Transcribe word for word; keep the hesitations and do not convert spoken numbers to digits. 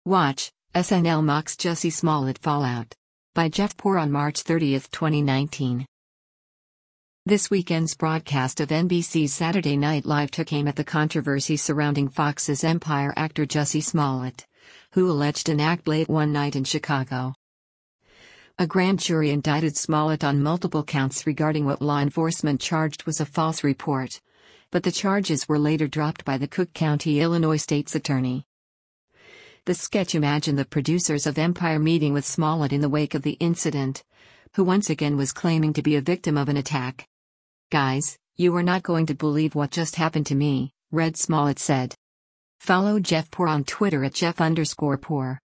Watch, S N L mocks Jussie Smollett fallout. By Jeff Poor on March thirtieth, twenty nineteen. This weekend's broadcast of N B C's Saturday Night Live took aim at the controversy surrounding Fox's Empire actor Jussie Smollett, who alleged an act late one night in Chicago. A grand jury indicted Smollett on multiple counts regarding what law enforcement charged was a false report, but the charges were later dropped by the Cook County, Illinois state's attorney. The sketch imagined the producers of Empire meeting with Smollett in the wake of the incident, who once again was claiming to be a victim of an attack. "Guys, you are not going to believe what just happened to me," Red Smollett said. Follow Jeff Poor on Twitter at Jeff underscore Poor.